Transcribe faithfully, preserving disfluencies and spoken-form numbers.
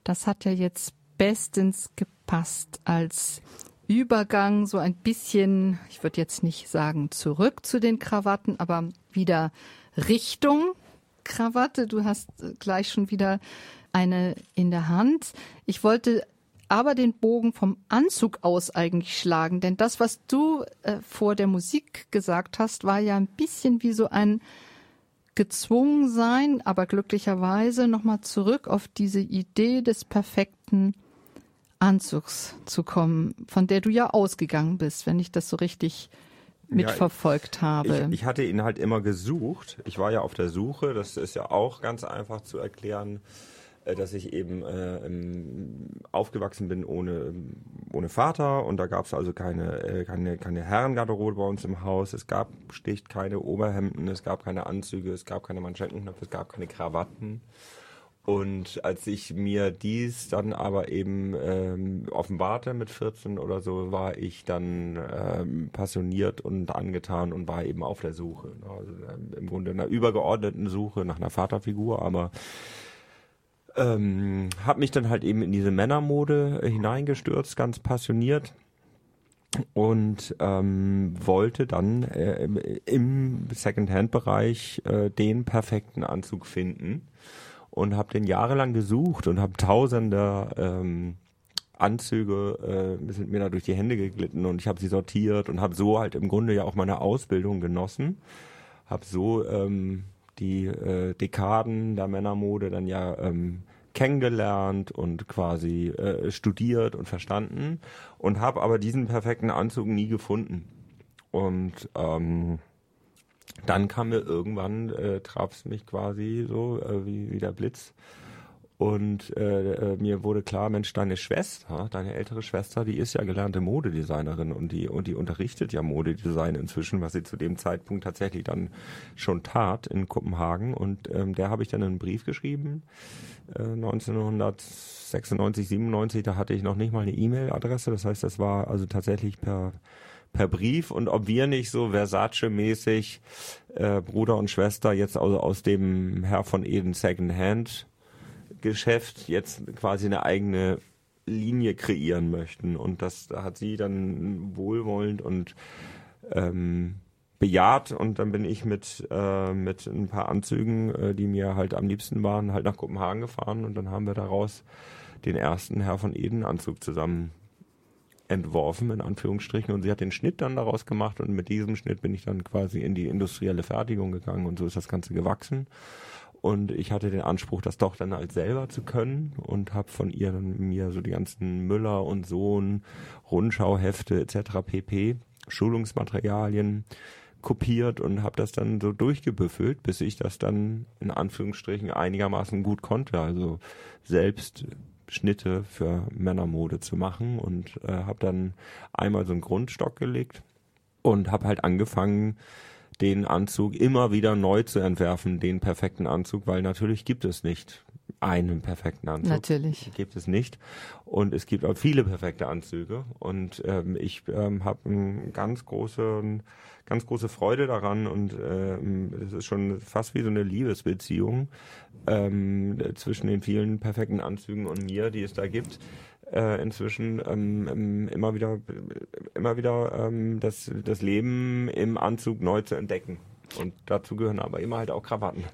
Das hat ja jetzt bestens gepasst als Übergang, so ein bisschen, ich würde jetzt nicht sagen zurück zu den Krawatten, aber wieder Richtung Krawatte. Du hast gleich schon wieder eine in der Hand. Ich wollte aber den Bogen vom Anzug aus eigentlich schlagen, denn das, was du äh, vor der Musik gesagt hast, war ja ein bisschen wie so ein Gezwungensein, aber glücklicherweise nochmal zurück auf diese Idee des perfekten Anzugs zu kommen, von der du ja ausgegangen bist, wenn ich das so richtig mitverfolgt ja, habe. Ich, ich hatte ihn halt immer gesucht. Ich war ja auf der Suche. Das ist ja auch ganz einfach zu erklären, dass ich eben äh, aufgewachsen bin ohne, ohne Vater. Und da gab es also keine, äh, keine, keine Herrengarderobe bei uns im Haus. Es gab schlicht keine Oberhemden, es gab keine Anzüge, es gab keine Manschettenknöpfe, es gab keine Krawatten. Und als ich mir dies dann aber eben ähm, offenbarte mit vierzehn oder so, war ich dann ähm, passioniert und angetan und war eben auf der Suche. Also ähm, im Grunde einer übergeordneten Suche nach einer Vaterfigur, aber ähm, habe mich dann halt eben in diese Männermode hineingestürzt, ganz passioniert. Und ähm, wollte dann äh, im Secondhand-Bereich äh, den perfekten Anzug finden. Und habe den jahrelang gesucht und habe tausende ähm, Anzüge äh, sind mir da durch die Hände geglitten und ich habe sie sortiert und habe so halt im Grunde ja auch meine Ausbildung genossen. Habe so ähm, die äh, Dekaden der Männermode dann ja ähm, kennengelernt und quasi äh, studiert und verstanden und habe aber diesen perfekten Anzug nie gefunden. Und ähm, dann kam mir irgendwann, äh, traf es mich quasi so äh, wie, wie der Blitz und äh, äh, mir wurde klar, Mensch, deine Schwester, deine ältere Schwester, die ist ja gelernte Modedesignerin und die und die unterrichtet ja Modedesign inzwischen, was sie zu dem Zeitpunkt tatsächlich dann schon tat in Kopenhagen und ähm, der habe ich dann einen Brief geschrieben, äh, neunzehnhundertsechsundneunzig, siebenundneunzig, da hatte ich noch nicht mal eine E-Mail-Adresse, das heißt, das war also tatsächlich per per Brief und ob wir nicht so Versace-mäßig äh, Bruder und Schwester jetzt also aus dem Herr von Eden Secondhand-Geschäft jetzt quasi eine eigene Linie kreieren möchten. Und das hat sie dann wohlwollend und ähm, bejaht und dann bin ich mit äh, mit ein paar Anzügen, äh, die mir halt am liebsten waren, halt nach Kopenhagen gefahren und dann haben wir daraus den ersten Herr von Eden Anzug zusammen entworfen, in Anführungsstrichen, und sie hat den Schnitt dann daraus gemacht und mit diesem Schnitt bin ich dann quasi in die industrielle Fertigung gegangen und so ist das Ganze gewachsen und ich hatte den Anspruch, das doch dann als selber zu können und habe von ihr dann mir so die ganzen Müller und Sohn Rundschauhefte et cetera pp. Schulungsmaterialien kopiert und habe das dann so durchgebüffelt, bis ich das dann in Anführungsstrichen einigermaßen gut konnte, also selbst Schnitte für Männermode zu machen und äh, habe dann einmal so einen Grundstock gelegt und habe halt angefangen, den Anzug immer wieder neu zu entwerfen, den perfekten Anzug, weil natürlich gibt es nicht einen perfekten Anzug. Natürlich. Gibt es nicht. Und es gibt auch viele perfekte Anzüge. Und ähm, ich ähm, habe eine ganz große, ganz große Freude daran und ähm, es ist schon fast wie so eine Liebesbeziehung ähm, zwischen den vielen perfekten Anzügen und mir, die es da gibt. Äh, inzwischen ähm, immer wieder, immer wieder ähm, das, das Leben im Anzug neu zu entdecken. Und dazu gehören aber immer halt auch Krawatten.